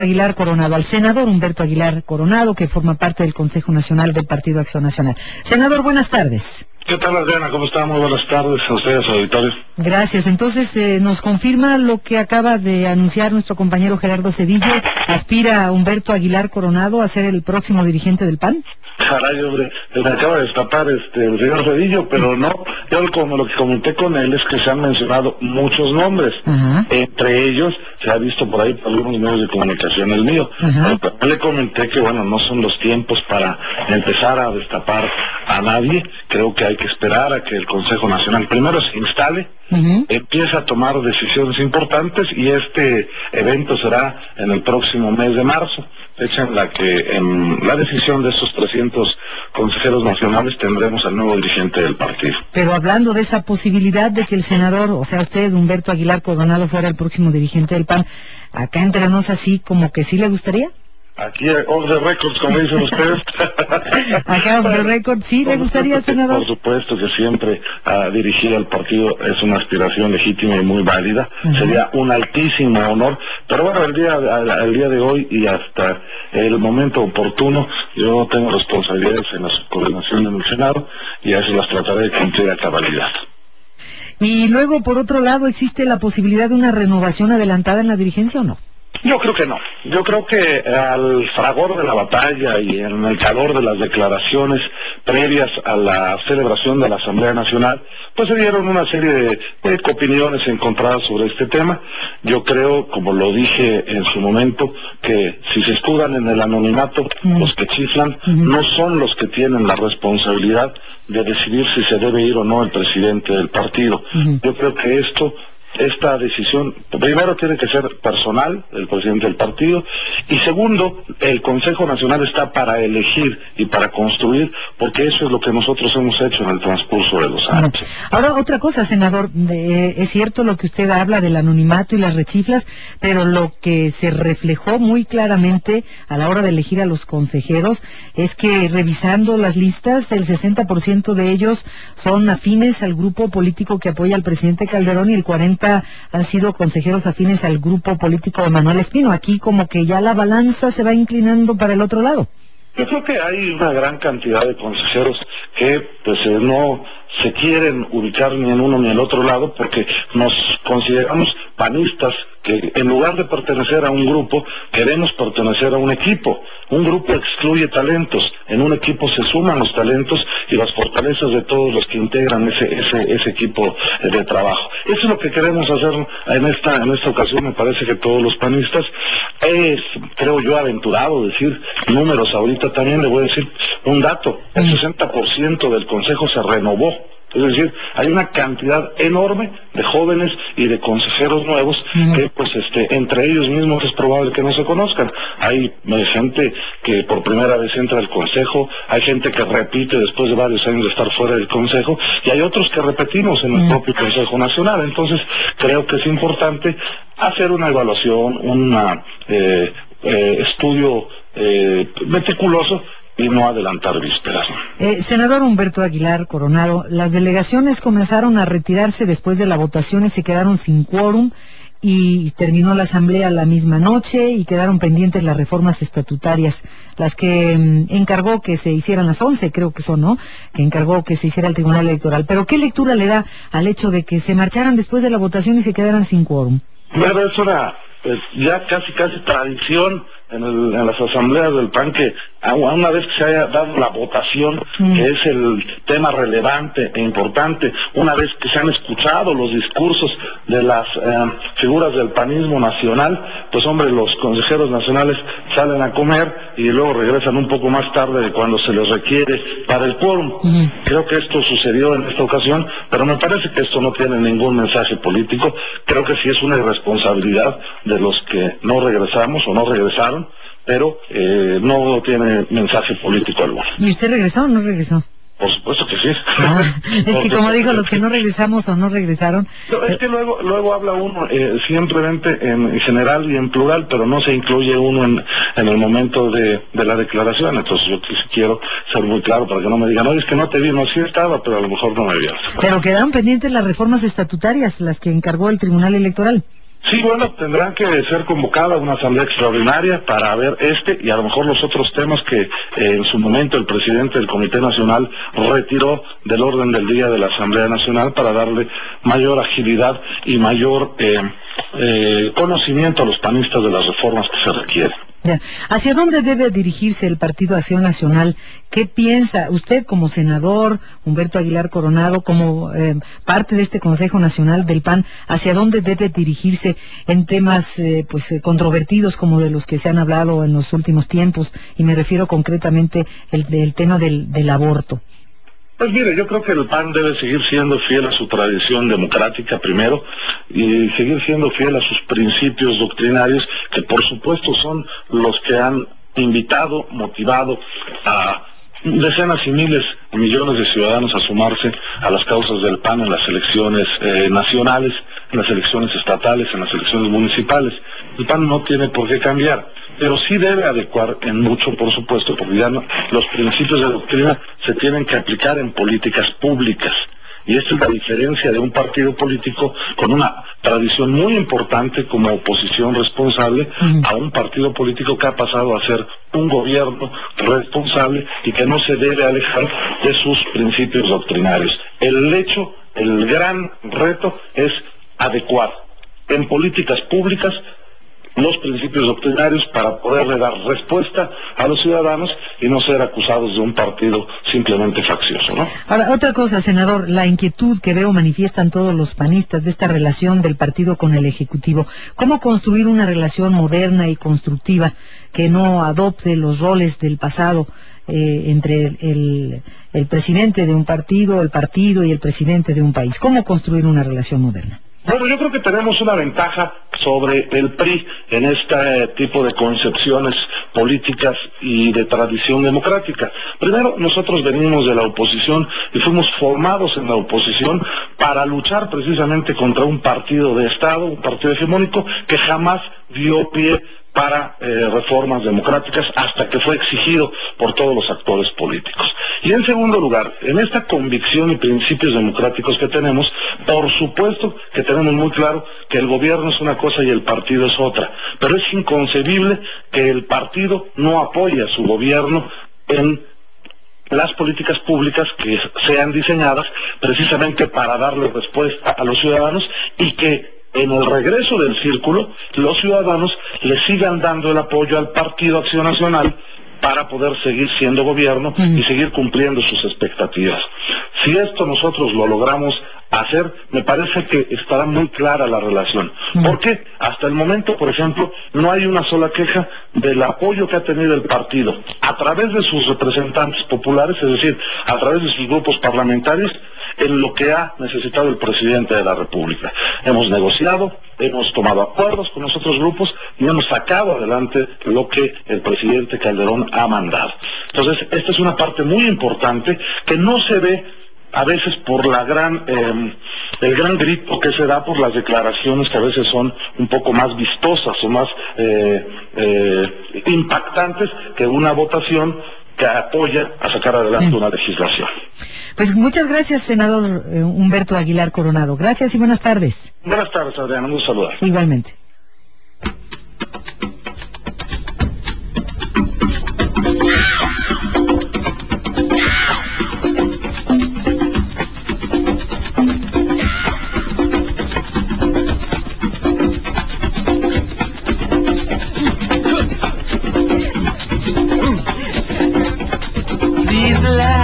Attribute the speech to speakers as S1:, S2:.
S1: Aguilar Coronado, al senador Humberto Aguilar Coronado, que forma parte del Consejo Nacional del Partido Acción Nacional. Senador, buenas tardes.
S2: ¿Qué tal, Adriana? ¿Cómo está? Muy buenas tardes a ustedes, auditores.
S1: Gracias. Entonces, nos confirma lo que acaba de anunciar nuestro compañero Gerardo Cedillo. ¿Aspira a Humberto Aguilar Coronado a ser el próximo dirigente del PAN?
S2: Caray, hombre, me acaba de destapar el señor Cedillo, pero no. Yo como lo que comenté con él es que se han mencionado muchos nombres.
S1: Ajá.
S2: Entre ellos, se ha visto por ahí por algunos medios de comunicación el mío. Pero le comenté que, bueno, no son los tiempos para empezar a destapar a nadie. Creo que hay que esperar a que el Consejo Nacional primero se instale, empieza a tomar decisiones importantes, y este evento será en el próximo mes de marzo, fecha en la que en la decisión de esos 300 consejeros nacionales tendremos al nuevo dirigente del partido.
S1: Pero hablando de esa posibilidad de que el senador, o sea usted, Humberto Aguilar Coronado, fuera el próximo dirigente del PAN, acá entre nos así como que sí le gustaría.
S2: Aquí, off the records, como dicen ustedes.
S1: Acá, off the record, ¿sí le gustaría, senador?
S2: Por supuesto que siempre dirigir al partido es una aspiración legítima y muy válida. Sería un altísimo honor. Pero bueno, el día de hoy y hasta el momento oportuno, yo tengo responsabilidades en la subcoordinación del Senado, y a eso las trataré de cumplir a cabalidad.
S1: Y luego, por otro lado, ¿existe la posibilidad de una renovación adelantada en la dirigencia o no?
S2: Yo creo que no. Yo creo que al fragor de la batalla y en el calor de las declaraciones previas a la celebración de la Asamblea Nacional, pues se dieron una serie de opiniones encontradas sobre este tema. Yo creo, como lo dije en su momento, que si se escudan en el anonimato, los que chiflan no son los que tienen la responsabilidad de decidir si se debe ir o no el presidente del partido. Yo creo que esta decisión, primero, tiene que ser personal, el presidente del partido, y segundo, el Consejo Nacional está para elegir y para construir, porque eso es lo que nosotros hemos hecho en el transcurso de los años.
S1: Ahora, otra cosa, senador, es cierto lo que usted habla del anonimato y las rechiflas, pero lo que se reflejó muy claramente a la hora de elegir a los consejeros es que, revisando las listas, el 60% de ellos son afines al grupo político que apoya al presidente Calderón, y el 40% han sido consejeros afines al grupo político de Manuel Espino. Aquí como que ya la balanza se va inclinando para el otro lado.
S2: Yo creo que hay una gran cantidad de consejeros que pues no se quieren ubicar ni en uno ni en el otro lado, porque nos consideramos panistas que, en lugar de pertenecer a un grupo, queremos pertenecer a un equipo. Un grupo excluye talentos, en un equipo se suman los talentos y las fortalezas de todos los que integran ese equipo de trabajo. Eso es lo que queremos hacer en esta ocasión. Me parece que todos los panistas, creo yo, aventurado decir números. Ahorita también le voy a decir un dato: el 60% del Consejo se renovó. Es decir, hay una cantidad enorme de jóvenes y de consejeros nuevos que, pues, entre ellos mismos es probable que no se conozcan. Hay gente que por primera vez entra al Consejo, hay gente que repite después de varios años de estar fuera del Consejo, y hay otros que repetimos en el propio Consejo Nacional. Entonces, creo que es importante hacer una evaluación, un estudio meticuloso, y no adelantar vísperas.
S1: Senador Humberto Aguilar Coronado, las delegaciones comenzaron a retirarse después de la votación y se quedaron sin quórum, y terminó la asamblea la misma noche y quedaron pendientes las reformas estatutarias, las que encargó que se hicieran las 11, creo que son, ¿no? Que encargó que se hiciera el Tribunal Electoral. Pero ¿qué lectura le da al hecho de que se marcharan después de la votación y se quedaran sin quórum?
S2: Bueno, es una ya casi tradición en las asambleas del PAN, que una vez que se haya dado la votación, que es el tema relevante e importante, una vez que se han escuchado los discursos de las figuras del panismo nacional, pues hombre, los consejeros nacionales salen a comer y luego regresan un poco más tarde de cuando se les requiere para el quórum. Creo que esto sucedió en esta ocasión, pero me parece que esto no tiene ningún mensaje político. Creo que sí es una irresponsabilidad de los que no regresamos o no regresaron, pero no tiene mensaje político alguno.
S1: ¿Y usted regresó o no regresó?
S2: Por supuesto que sí.
S1: Es que, como dijo, los que no regresamos o no regresaron.
S2: No, es que luego habla uno simplemente en general y en plural, pero no se incluye uno en el momento de la declaración. Entonces yo quiero ser muy claro para que no me digan, no, es que no te vi. No, sí estaba, pero a lo mejor no me vieron.
S1: Pero quedaron pendientes las reformas estatutarias, las que encargó el Tribunal Electoral.
S2: Sí, bueno, tendrán que ser convocada una asamblea extraordinaria para ver este y a lo mejor los otros temas que en su momento el presidente del Comité Nacional retiró del orden del día de la Asamblea Nacional para darle mayor agilidad y mayor conocimiento a los panistas de las reformas que se requieren.
S1: Ya. ¿Hacia dónde debe dirigirse el Partido Acción Nacional? ¿Qué piensa usted como senador, Humberto Aguilar Coronado, como parte de este Consejo Nacional del PAN? ¿Hacia dónde debe dirigirse en temas controvertidos como de los que se han hablado en los últimos tiempos? Y me refiero concretamente del tema del aborto.
S2: Pues mire, yo creo que el PAN debe seguir siendo fiel a su tradición democrática primero y seguir siendo fiel a sus principios doctrinarios, que por supuesto son los que han invitado, motivado a decenas y miles y millones de ciudadanos a sumarse a las causas del PAN en las elecciones nacionales, en las elecciones estatales, en las elecciones municipales. El PAN no tiene por qué cambiar, pero sí debe adecuar en mucho, por supuesto, porque ya los principios de doctrina se tienen que aplicar en políticas públicas. Y esta es la diferencia de un partido político con una tradición muy importante como oposición responsable a un partido político que ha pasado a ser un gobierno responsable y que no se debe alejar de sus principios doctrinarios. El gran reto es adecuar en políticas públicas los principios doctrinarios para poderle dar respuesta a los ciudadanos y no ser acusados de un partido simplemente faccioso, ¿no?
S1: Ahora, otra cosa, senador, la inquietud que veo manifiestan todos los panistas de esta relación del partido con el Ejecutivo. ¿Cómo construir una relación moderna y constructiva que no adopte los roles del pasado entre el presidente de un partido, el partido y el presidente de un país? ¿Cómo construir una relación moderna?
S2: Bueno, yo creo que tenemos una ventaja sobre el PRI en este tipo de concepciones políticas y de tradición democrática. Primero, nosotros venimos de la oposición y fuimos formados en la oposición para luchar precisamente contra un partido de Estado, un partido hegemónico que jamás dio pie para reformas democráticas hasta que fue exigido por todos los actores políticos. Y en segundo lugar, en esta convicción y principios democráticos que tenemos, por supuesto que tenemos muy claro que el gobierno es una cosa y el partido es otra, pero es inconcebible que el partido no apoye a su gobierno en las políticas públicas que sean diseñadas precisamente para darle respuesta a los ciudadanos y que en el regreso del círculo los ciudadanos le sigan dando el apoyo al Partido Acción Nacional para poder seguir siendo gobierno y seguir cumpliendo sus expectativas. Si esto nosotros lo logramos hacer, me parece que estará muy clara la relación. Porque hasta el momento, por ejemplo, no hay una sola queja del apoyo que ha tenido el partido a través de sus representantes populares, es decir, a través de sus grupos parlamentarios, en lo que ha necesitado el presidente de la República. Hemos negociado, hemos tomado acuerdos con los otros grupos y hemos sacado adelante lo que el presidente Calderón ha mandado. Entonces, esta es una parte muy importante que no se ve a veces por el gran grito que se da por las declaraciones que a veces son un poco más vistosas o más impactantes que una votación que apoya a sacar adelante una legislación.
S1: Pues muchas gracias, senador Humberto Aguilar Coronado. Gracias y buenas tardes.
S2: Buenas tardes, Adriana. Un saludo.
S1: Igualmente. These lies